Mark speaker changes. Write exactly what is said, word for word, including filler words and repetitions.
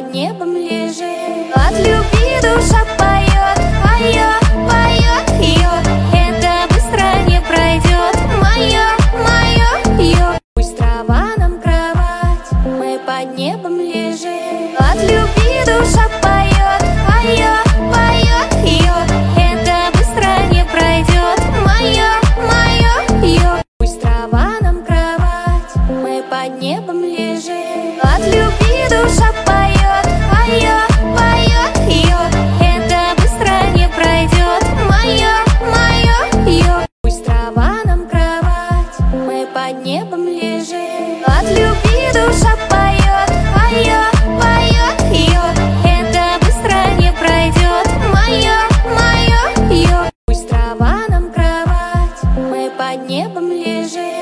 Speaker 1: под небом лежим. От любви душа поет, поет, поет ее. Это быстро не пройдет, мое, мое ее. Пусть трава нам кровать, мы под небом лежим. От любви душа поет, поет, поет ее. Это быстро не пройдет, мое, мое ее. Пусть трава нам кровать, мы под небом лежим. От любви душа поет, поет, поет ее. Это быстро не пройдет, мое, мое ее. Пусть трава нам кровать, мы под небом лежим. От любви душа поет, поет, поет ее. Это быстро не пройдет, мое, мое ее. Пусть трава нам кровать, мы под небом лежим.